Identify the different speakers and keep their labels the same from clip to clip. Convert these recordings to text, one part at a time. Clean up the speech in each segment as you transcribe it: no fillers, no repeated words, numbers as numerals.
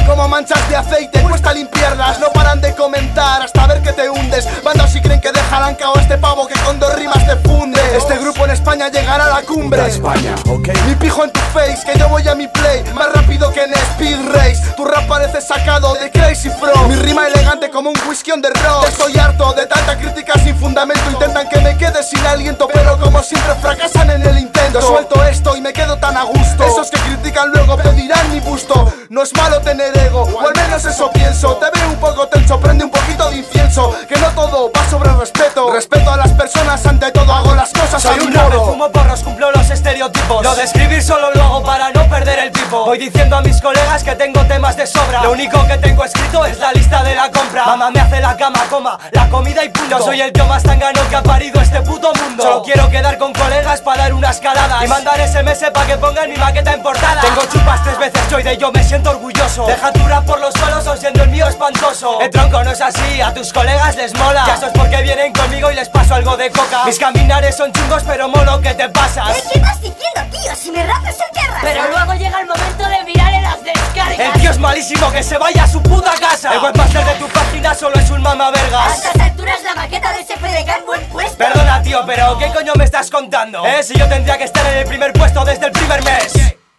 Speaker 1: como manchas de aceite, cuesta limpiarlas. No paran de comentar hasta ver que te hundes. Bandas si creen que dejarán cao a este pavo que con 2 rimas te funde. Este grupo en España llegará a la cumbre.
Speaker 2: España, okay.
Speaker 1: Mi pijo en tu face, que yo voy a mi play más rápido que en Speed Race. Tu rap parece sacado de Crazy Frog. Mi rima elegante como un whisky on the rock. Estoy harto de tanta crítica sin fundamento. Intentan que me quede sin aliento, pero como siempre fracasan en el intento. Suelto esto y me quedo tan a gusto. Esos que critican luego pedirán mi busto. No es malo tener ego, o al menos eso pienso. Te veo un poco tenso, prende un poquito de incienso. Que no todo va sobre respeto. Respeto a las personas, ante todo hago las cosas a mi modo.
Speaker 3: Fumo porros, cumplo los estereotipos. Lo de escribir solo lo hago para no perder el tipo. Voy diciendo a mis colegas que tengo temas de sobra. Lo único que tengo escrito es la lista de la compra. Mamá me hace la cama, coma, la comida y punto. Yo soy el tío más tangano que ha parido este puto mundo. Solo quiero quedar con colegas para dar unas caladas y mandar SMS pa' que pongan mi maqueta en portada. Tengo chupas 3 veces yo y de ello me siento orgulloso. Deja tu rap por los suelos o siendo el mío espantoso. El tronco no es así, a tus colegas les mola. Ya eso es porque vienen conmigo y les paso algo de coca. Mis caminares son chungos pero mono, ¿qué te pasas?
Speaker 4: ¿Qué vas diciendo, tío? Si me rapas el terra.
Speaker 5: Pero luego llega el momento de mirar en las descargas.
Speaker 3: El tío es malísimo, que se vaya a su puta casa. El webmaster de tu página solo es un
Speaker 4: A
Speaker 3: mamavergas.
Speaker 4: estas alturas la maqueta de ese FDK en buen puesto.
Speaker 3: Perdona tío, pero ¿qué coño me estás contando? Si yo tendría que estar en el primer puesto desde el primer mes.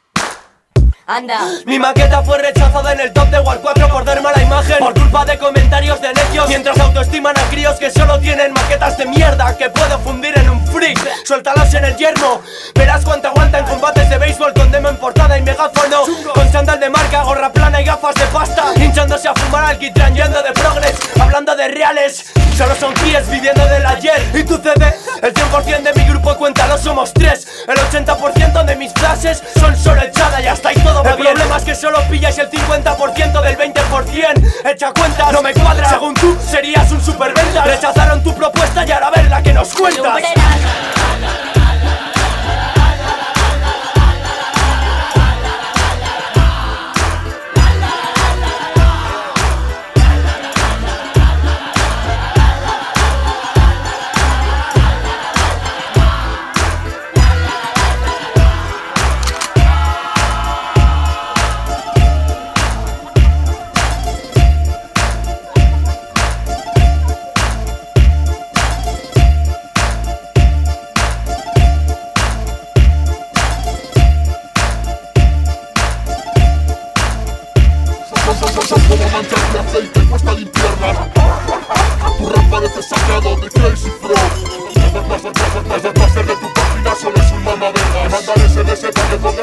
Speaker 5: Anda.
Speaker 3: Mi maqueta fue rechazada en el top de War 4 por dar mala imagen, por culpa de comentarios de necios, mientras autoestiman a críos que solo tienen maquetas de mierda que puedo fundir en un freak. Suéltalos en el yermo, verás cuánto aguanta en combates de béisbol con demo en portada y megáfono, con chándal de marca, gorra plana y gafas de pasta, hinchándose a fumar alquitrán, yendo de progress, hablando de reales. Solo son kids viviendo del ayer. ¿Y tu CD? El 100% de mi grupo cuéntalo, somos 3. El 80% de mis frases son solo echada y hasta ahí todo va bien. El problema es que solo pilláis el 50% del 20%. Echa cuentas, no me cuadra. Según tú, serías un superventa. Rechazaron tu propuesta y ahora a ver la que nos cuentas.
Speaker 6: Son como manchas de aceite, cuesta limpiarlas. Tu rap parece sacado de Crazy Frog. El webmaster de tu página solo es un mamavergas. Mandar SMS pa' que